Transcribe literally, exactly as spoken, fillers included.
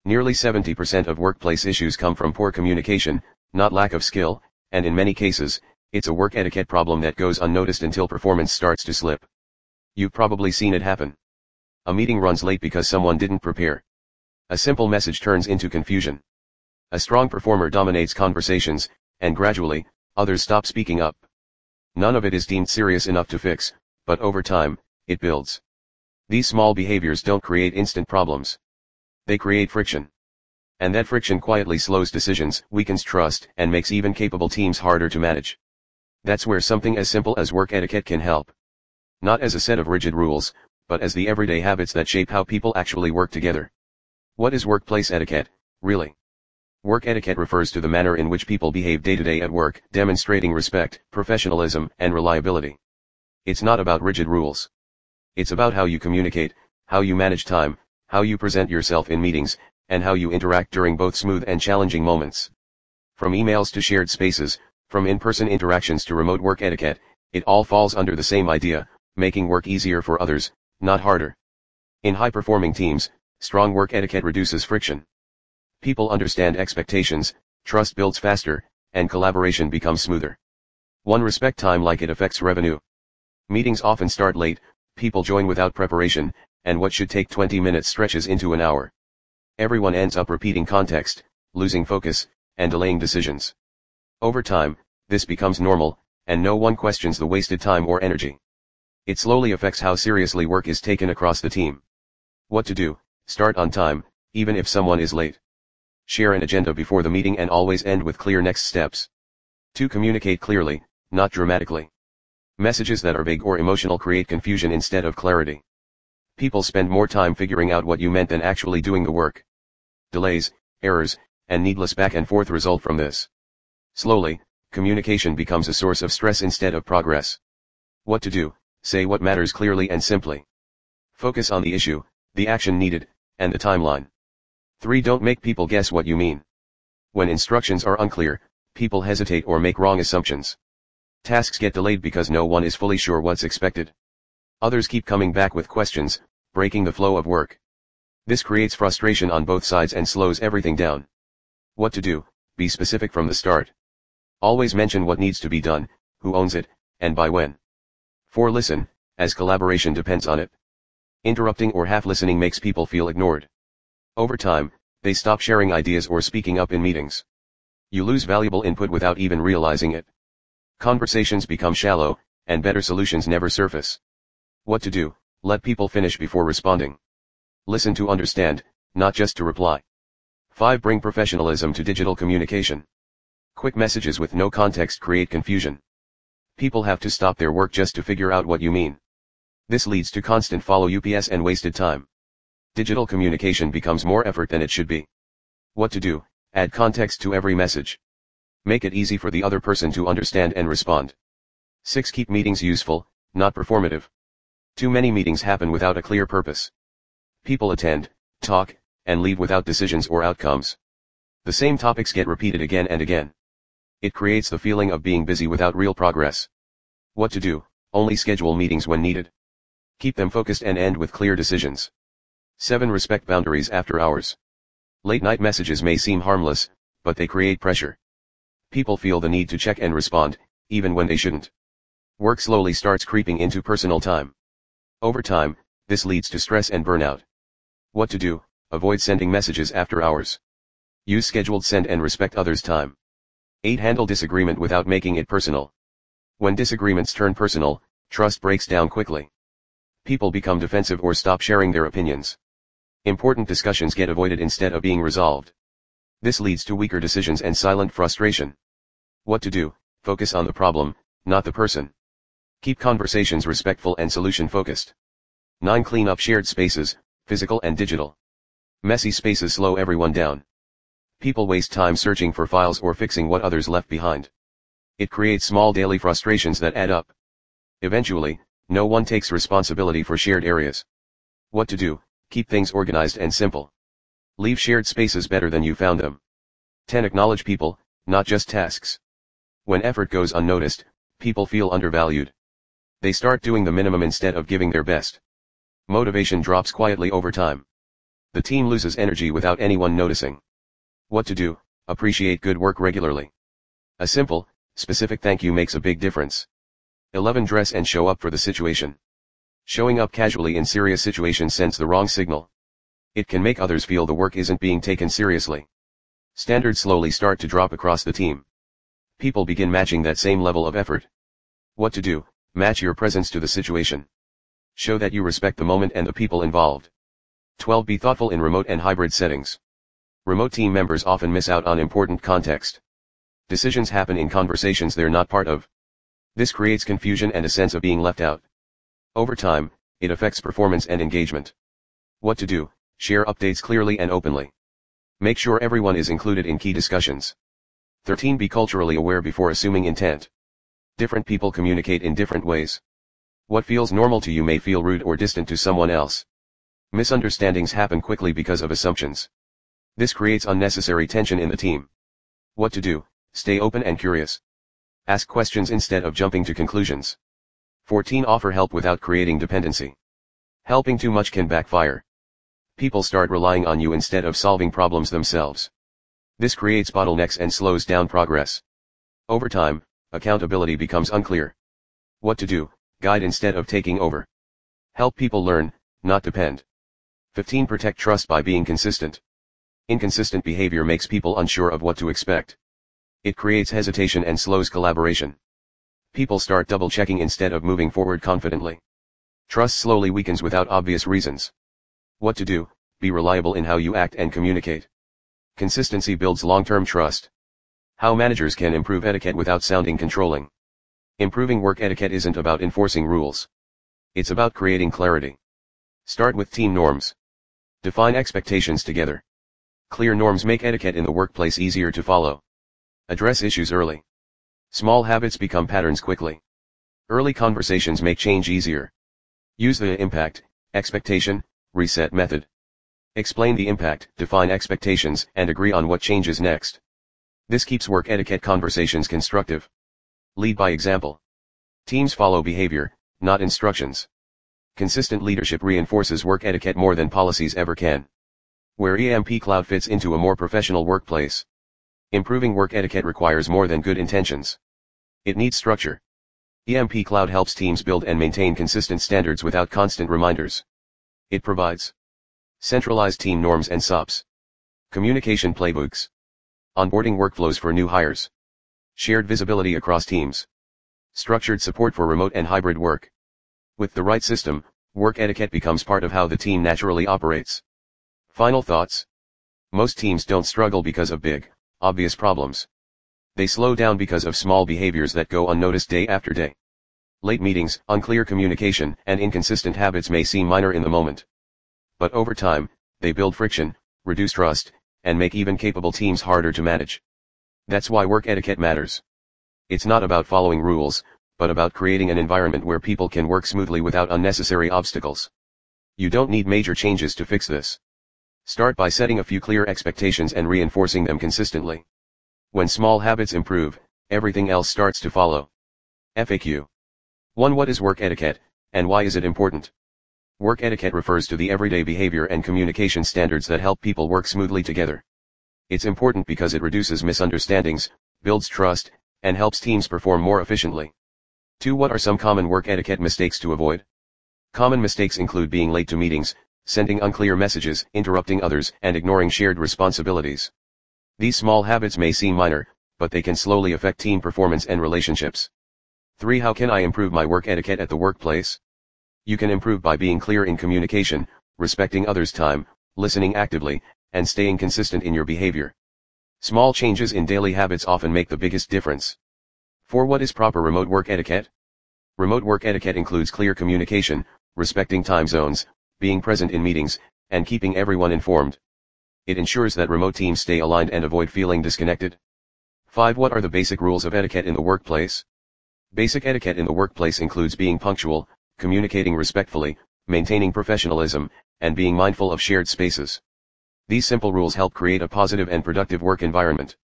Nearly seventy percent of workplace issues come from poor communication, not lack of skill, and in many cases, it's a work etiquette problem that goes unnoticed until performance starts to slip. You've probably seen it happen. A meeting runs late because someone didn't prepare. A simple message turns into confusion. A strong performer dominates conversations, and gradually, others stop speaking up. None of it is deemed serious enough to fix, but over time, it builds. These small behaviors don't create instant problems. They create friction. And that friction quietly slows decisions, weakens trust, and makes even capable teams harder to manage. That's where something as simple as work etiquette can help. Not as a set of rigid rules, but as the everyday habits that shape how people actually work together. What is workplace etiquette, really? Work etiquette refers to the manner in which people behave day-to-day at work, demonstrating respect, professionalism, and reliability. It's not about rigid rules. It's about how you communicate, how you manage time, how you present yourself in meetings, and how you interact during both smooth and challenging moments. From emails to shared spaces, from in-person interactions to remote work etiquette, it all falls under the same idea, making work easier for others, not harder. In high-performing teams, strong work etiquette reduces friction. People understand expectations, trust builds faster, and collaboration becomes smoother. One, respect time like it affects revenue. Meetings often start late, people join without preparation, and what should take twenty minutes stretches into an hour. Everyone ends up repeating context, losing focus, and delaying decisions. Over time, this becomes normal, and no one questions the wasted time or energy. It slowly affects how seriously work is taken across the team. What to do: start on time, even if someone is late. Share an agenda before the meeting and always end with clear next steps. two. Communicate clearly, not dramatically. Messages that are vague or emotional create confusion instead of clarity. People spend more time figuring out what you meant than actually doing the work. Delays, errors, and needless back and forth result from this. Slowly, communication becomes a source of stress instead of progress. What to do: say what matters clearly and simply. Focus on the issue, the action needed, and the timeline. three. Don't make people guess what you mean. When instructions are unclear, people hesitate or make wrong assumptions. Tasks get delayed because no one is fully sure what's expected. Others keep coming back with questions, breaking the flow of work. This creates frustration on both sides and slows everything down. What to do: be specific from the start. Always mention what needs to be done, who owns it, and by when. four. Listen, as collaboration depends on it. Interrupting or half-listening makes people feel ignored. Over time, they stop sharing ideas or speaking up in meetings. You lose valuable input without even realizing it. Conversations become shallow, and better solutions never surface. What to do: let people finish before responding. Listen to understand, not just to reply. five. Bring professionalism to digital communication. Quick messages with no context create confusion. People have to stop their work just to figure out what you mean. This leads to constant follow-ups and wasted time. Digital communication becomes more effort than it should be. What to do: add context to every message. Make it easy for the other person to understand and respond. six. Keep meetings useful, not performative. Too many meetings happen without a clear purpose. People attend, talk, and leave without decisions or outcomes. The same topics get repeated again and again. It creates the feeling of being busy without real progress. What to do: only schedule meetings when needed. Keep them focused and end with clear decisions. seven. Respect boundaries after hours. Late night messages may seem harmless, but they create pressure. People feel the need to check and respond, even when they shouldn't. Work slowly starts creeping into personal time. Over time, this leads to stress and burnout. What to do: avoid sending messages after hours. Use scheduled send and respect others' time. eight. Handle disagreement without making it personal. When disagreements turn personal, trust breaks down quickly. People become defensive or stop sharing their opinions. Important discussions get avoided instead of being resolved. This leads to weaker decisions and silent frustration. What to do: focus on the problem, not the person. Keep conversations respectful and solution-focused. nine. Clean up shared spaces, physical and digital. Messy spaces slow everyone down. People waste time searching for files or fixing what others left behind. It creates small daily frustrations that add up. Eventually, no one takes responsibility for shared areas. What to do: keep things organized and simple. Leave shared spaces better than you found them. ten. Acknowledge people, not just tasks. When effort goes unnoticed, people feel undervalued. They start doing the minimum instead of giving their best. Motivation drops quietly over time. The team loses energy without anyone noticing. What to do? Appreciate good work regularly. A simple, specific thank you makes a big difference. eleven Dress and show up for the situation. Showing up casually in serious situations sends the wrong signal. It can make others feel the work isn't being taken seriously. Standards slowly start to drop across the team. People begin matching that same level of effort. What to do? Match your presence to the situation. Show that you respect the moment and the people involved. twelve Be thoughtful in remote and hybrid settings. Remote team members often miss out on important context. Decisions happen in conversations they're not part of. This creates confusion and a sense of being left out. Over time, it affects performance and engagement. What to do? Share updates clearly and openly. Make sure everyone is included in key discussions. thirteen Be culturally aware before assuming intent. Different people communicate in different ways. What feels normal to you may feel rude or distant to someone else. Misunderstandings happen quickly because of assumptions. This creates unnecessary tension in the team. What to do? Stay open and curious. Ask questions instead of jumping to conclusions. fourteen Offer help without creating dependency. Helping too much can backfire. People start relying on you instead of solving problems themselves. This creates bottlenecks and slows down progress. Over time, accountability becomes unclear. What to do? Guide instead of taking over. Help people learn, not depend. fifteen Protect trust by being consistent. Inconsistent behavior makes people unsure of what to expect. It creates hesitation and slows collaboration. People start double-checking instead of moving forward confidently. Trust slowly weakens without obvious reasons. What to do? Be reliable in how you act and communicate. Consistency builds long-term trust. How managers can improve etiquette without sounding controlling. Improving work etiquette isn't about enforcing rules. It's about creating clarity. Start with team norms. Define expectations together. Clear norms make etiquette in the workplace easier to follow. Address issues early. Small habits become patterns quickly. Early conversations make change easier. Use the impact, expectation, reset method. Explain the impact, define expectations, and agree on what changes next. This keeps work etiquette conversations constructive. Lead by example. Teams follow behavior, not instructions. Consistent leadership reinforces work etiquette more than policies ever can. Where E M P Cloud fits into a more professional workplace. Improving work etiquette requires more than good intentions. It needs structure. E M P Cloud helps teams build and maintain consistent standards without constant reminders. It provides centralized team norms and S O Ps, communication playbooks, onboarding workflows for new hires, shared visibility across teams, structured support for remote and hybrid work. With the right system, work etiquette becomes part of how the team naturally operates. Final thoughts. Most teams don't struggle because of big, obvious problems. They slow down because of small behaviors that go unnoticed day after day. Late meetings, unclear communication, and inconsistent habits may seem minor in the moment. But over time, they build friction, reduce trust, and make even capable teams harder to manage. That's why work etiquette matters. It's not about following rules, but about creating an environment where people can work smoothly without unnecessary obstacles. You don't need major changes to fix this. Start by setting a few clear expectations and reinforcing them consistently. When small habits improve, everything else starts to follow. F A Q. one What is work etiquette, and why is it important? Work etiquette refers to the everyday behavior and communication standards that help people work smoothly together. It's important because it reduces misunderstandings, builds trust, and helps teams perform more efficiently. two What are some common work etiquette mistakes to avoid? Common mistakes include being late to meetings, sending unclear messages, interrupting others, and ignoring shared responsibilities. These small habits may seem minor, but they can slowly affect team performance and relationships. three How can I improve my work etiquette at the workplace? You can improve by being clear in communication, respecting others' time, listening actively, and staying consistent in your behavior. Small changes in daily habits often make the biggest difference. four What is proper remote work etiquette? Remote work etiquette includes clear communication, respecting time zones, being present in meetings, and keeping everyone informed. It ensures that remote teams stay aligned and avoid feeling disconnected. five What are the basic rules of etiquette in the workplace? Basic etiquette in the workplace includes being punctual, communicating respectfully, maintaining professionalism, and being mindful of shared spaces. These simple rules help create a positive and productive work environment.